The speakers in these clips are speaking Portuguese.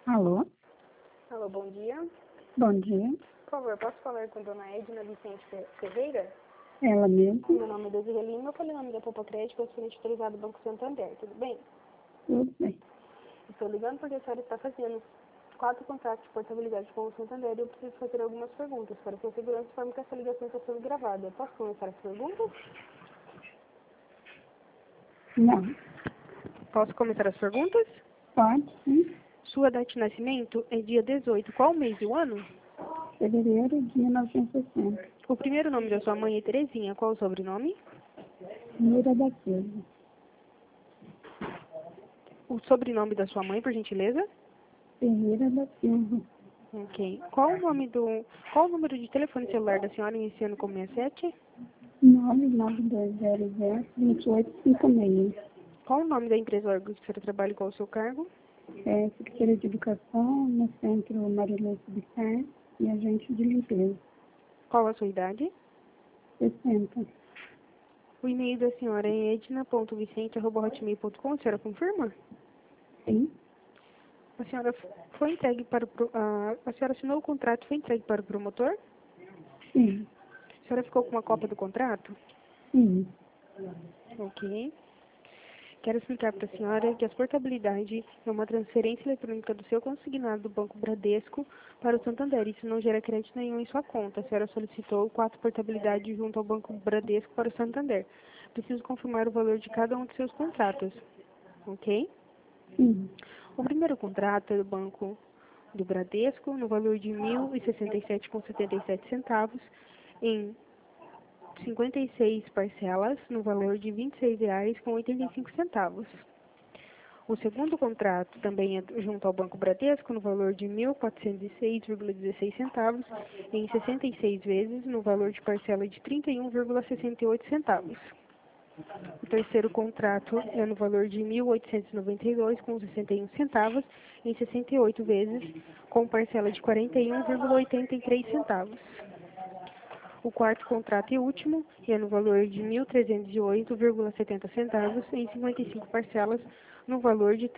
Alô? Alô, bom dia. Bom dia. Por favor, posso falar com a dona Edna Vicente Ferreira? Ela mesmo? Meu nome é Desirê Lima, eu falei o nome da Poupa Crédito, eu sou autorizado do Banco Santander, tudo bem? Tudo bem. Estou ligando porque a senhora está fazendo 4 contratos de portabilidade com o Santander e eu preciso fazer algumas perguntas para sua segurança, de forma que essa ligação está sendo gravada. Posso começar as perguntas? Não. Posso começar as perguntas? Pode, sim. Sua data de nascimento é dia 18. Qual mês e o ano? Fevereiro de 1960. O primeiro nome da sua mãe é Terezinha. Qual o sobrenome? Mira da Silva. O sobrenome da sua mãe, por gentileza? Ferreira da Silva. Ok. Qual o número de telefone celular da senhora iniciando com 67? 992002856. Qual o nome da empresa ou órgão que a senhora trabalha e qual o seu cargo? É Secretaria de Educação, no Centro Marilete Bicar e agente de limpeza. Qual a sua idade? 60. O e-mail da senhora é edna.vicente@hotmail.com. A senhora confirma? Sim? A senhora foi entregue para a senhora assinou o contrato e foi entregue para o promotor? Sim. A senhora ficou com uma cópia do contrato? Sim. Ok. Quero explicar para a senhora que a portabilidade é uma transferência eletrônica do seu consignado do Banco Bradesco para o Santander. Isso não gera crédito nenhum em sua conta. A senhora solicitou 4 portabilidades junto ao Banco Bradesco para o Santander. Preciso confirmar o valor de cada um de seus contratos. Ok? Sim. O primeiro contrato é do Banco do Bradesco, no valor de R$ 1.067,77, em 56 parcelas, no valor de R$ 26,85. O segundo contrato também é junto ao Banco Bradesco, no valor de R$ 1.406,16, em 66 vezes, no valor de parcela de R$ 31,68. O terceiro contrato é no valor de R$ 1.892,61, em 68 vezes, com parcela de R$ 41,83. O quarto contrato e último é no valor de R$ 1.308,70, em 55 parcelas, no valor de R$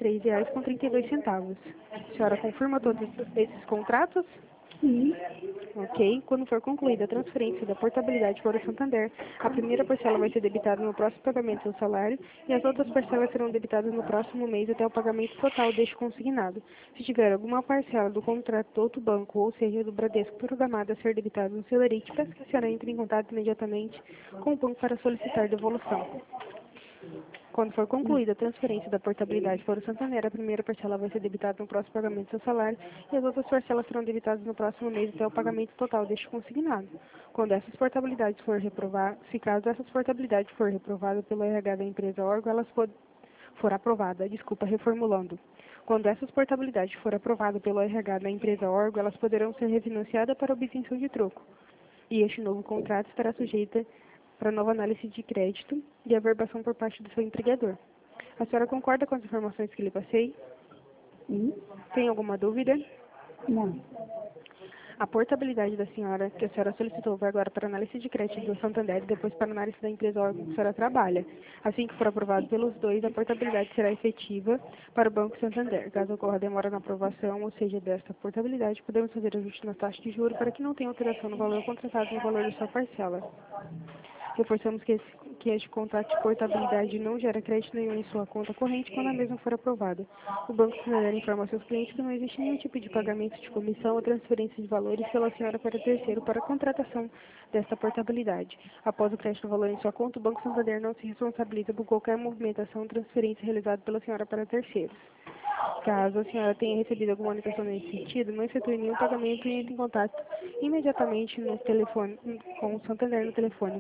33,32. A senhora confirma todos esses contratos? Sim. Ok. Quando for concluída a transferência da portabilidade para o Santander, a primeira parcela vai ser debitada no próximo pagamento do seu salário e as outras parcelas serão debitadas no próximo mês até o pagamento total deste consignado. Se tiver alguma parcela do contrato do outro banco, ou seja, do Bradesco, programada a ser debitada no seu lerite, peço que a senhora entre em contato imediatamente com o banco para solicitar devolução. Quando for concluída a transferência da portabilidade para o Santander, a primeira parcela vai ser debitada no próximo pagamento do seu salário e as outras parcelas serão debitadas no próximo mês até o pagamento total deste consignado. Quando essas portabilidades for reprovar, se caso essas portabilidades for reprovada pelo RH da empresa ou órgão, for aprovada, reformulando. Quando essas portabilidades for aprovada pelo RH da empresa ou órgão, elas poderão ser refinanciadas para obtenção de troco. E este novo contrato estará sujeito para nova análise de crédito e averbação por parte do seu entregador. A senhora concorda com as informações que lhe passei? Sim? Tem alguma dúvida? Não. A portabilidade da senhora, que a senhora solicitou, vai agora para análise de crédito do Santander e depois para análise da empresa órgão que a senhora trabalha. Assim que for aprovado pelos dois, a portabilidade será efetiva para o Banco Santander. Caso ocorra demora na aprovação, ou seja, desta portabilidade, podemos fazer ajuste na taxa de juros para que não tenha alteração no valor contratado no valor da sua parcela. Reforçamos que este contrato de portabilidade não gera crédito nenhum em sua conta corrente quando a mesma for aprovada. O Banco Santander informa a seus clientes que não existe nenhum tipo de pagamento de comissão ou transferência de valores pela senhora para terceiro para a contratação desta portabilidade. Após o crédito do valor em sua conta, o Banco Santander não se responsabiliza por qualquer movimentação ou transferência realizada pela senhora para terceiros. Caso a senhora tenha recebido alguma orientação nesse sentido, não efetue nenhum pagamento e entre em contato imediatamente no telefone, com o Santander no telefone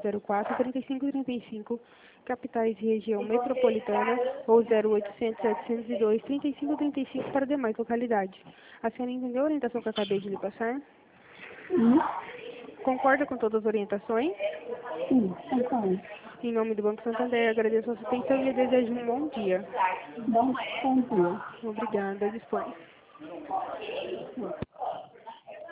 4004-3535, capitais e região metropolitana, ou 0800-702-3535 para demais localidades. A senhora entendeu a orientação que eu acabei de lhe passar? Sim? Concorda com todas as orientações? Sim, concordo. Em nome do Banco Santander, agradeço a sua atenção e lhe desejo um bom dia. Bom dia. Obrigada, dispõe.